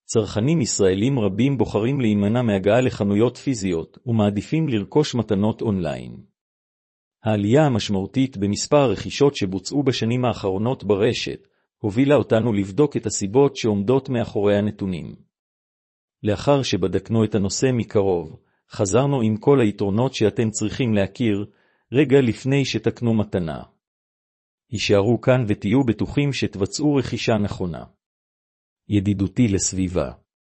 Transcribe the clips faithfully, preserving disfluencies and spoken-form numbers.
צרכנים ישראלים רבים בוחרים להימנע מהגעה לחנויות פיזיות ומעדיפים לרכוש מתנות אונליין. העלייה המשמעותית במספר הרכישות שבוצעו בשנים האחרונות ברשת הובילה אותנו לבדוק את הסיבות שעומדות מאחורי הנתונים. לאחר שבדקנו את הנושא מקרוב, חזרנו עם כל היתרונות שאתם צריכים להכיר רגע לפני שתקנו מתנה. הישארו כאן ותהיו בטוחים שתבצעו רכישה נכונה. ידידותי לסביבה.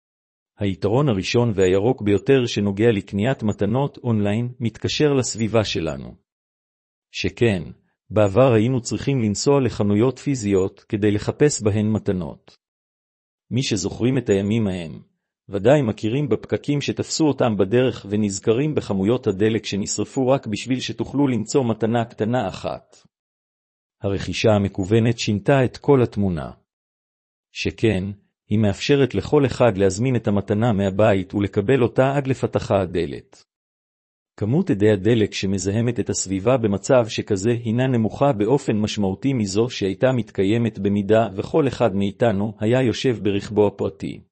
היתרון הראשון והירוק ביותר שנוגע לקניית מתנות אונליין מתקשר לסביבה שלנו. שכן, בעבר היינו צריכים לנסוע לחנויות פיזיות כדי לחפש בהן מתנות. מי שזוכרים את הימים ההם, ודאי מכירים בפקקים שתפסו אותם בדרך ונזכרים בחמויות הדלק שנשרפו רק בשביל שתוכלו למצוא מתנה קטנה אחת. הרכישה המקוונת שינתה את כל התמונה. שכן, היא מאפשרת לכל אחד להזמין את המתנה מהבית ולקבל אותה עד לפתחה הדלת. כמות עדי הדלק שמזהמת את הסביבה במצב שכזה הינה נמוכה באופן משמעותי מזו שהייתה מתקיימת במידה וכל אחד מאיתנו היה יושב ברכבו הפרטי.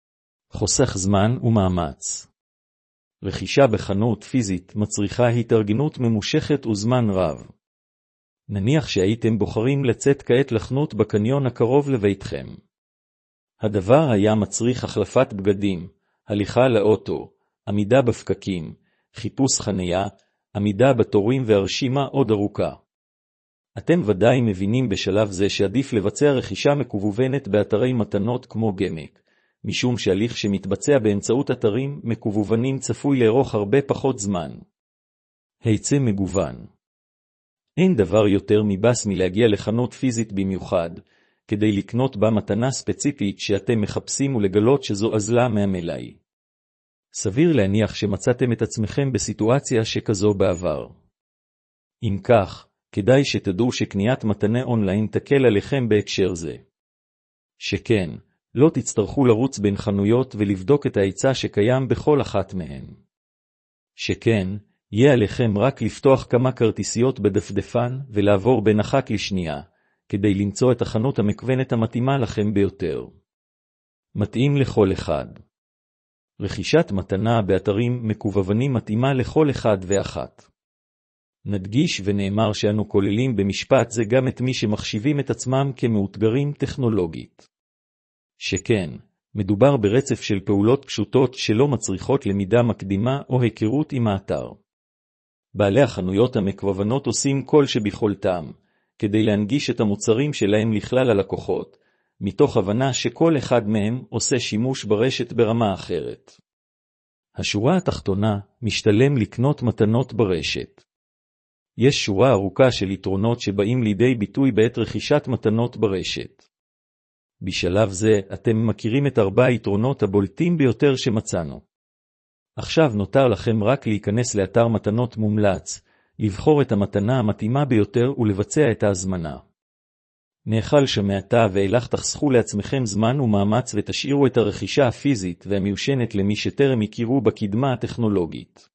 חוסך זמן ומאמץ. רכישה בחנות פיזית מצריכה התארגנות ממושכת וזמן רב. נניח שהייתם בוחרים לצאת כעת לחנות בקניון הקרוב לביתכם. הדבר היה מצריך החלפת בגדים, הליכה לאוטו, עמידה בפקקים, חיפוש חניה, עמידה בתורים והרשימה עוד ארוכה. אתם ודאי מבינים בשלב זה שעדיף לבצע רכישה מקוונת באתרי מתנות כמו גמק, משום שהליך שמתבצע באמצעות אתרים מקוונים צפוי לארוך הרבה פחות זמן. היצע מגוון. אין דבר יותר מבס מלהגיע לחנות פיזית במיוחד, כדי לקנות בה מתנה ספציפית שאתם מחפשים ולגלות שזו אזלה מהמלאי. סביר להניח שמצאתם את עצמכם בסיטואציה שכזו בעבר. אם כך, כדאי שתדעו שקניית מתנה אונליין תקל עליכם בהקשר זה. שכן, לא תצטרכו לרוץ בין חנויות ולבדוק את ההיצע שקיים בכל אחת מהן. שכן, יהיה עליכם רק לפתוח כמה כרטיסיות בדפדפן ולעבור בין אחת לשנייה, כדי למצוא את החנות המקוונת המתאימה לכם ביותר. מתאים לכל אחד. רכישת מתנה באתרים מקוונים מתאימה לכל אחד ואחת. נדגיש ונאמר שאנו כוללים במשפט זה גם את מי שמחשיבים את עצמם כמאותגרים טכנולוגית. שכן, מדובר ברצף של פעולות פשוטות שלא מצריכות למידה מקדימה או היכרות עם האתר. בעלי החנויות המקוונות עושים כל שביכולתם, כדי להנגיש את המוצרים שלהם לכלל הלקוחות, מתוך הבנה שכל אחד מהם עושה שימוש ברשת ברמה אחרת. השורה התחתונה, משתלם לקנות מתנות ברשת. יש שורה ארוכה של יתרונות שבאים לידי ביטוי בעת רכישת מתנות ברשת. בשלב זה, אתם מכירים את ארבע היתרונות הבולטים ביותר שמצאנו. עכשיו נותר לכם רק להיכנס לאתר מתנות מומלץ, לבחור את המתנה המתאימה ביותר ולבצע את ההזמנה. נאכל שמעתה ואילך תחסכו לעצמכם זמן ומאמץ ותשאירו את הרכישה הפיזית והמיושנת למי שטרם הכירו בקדמה הטכנולוגית.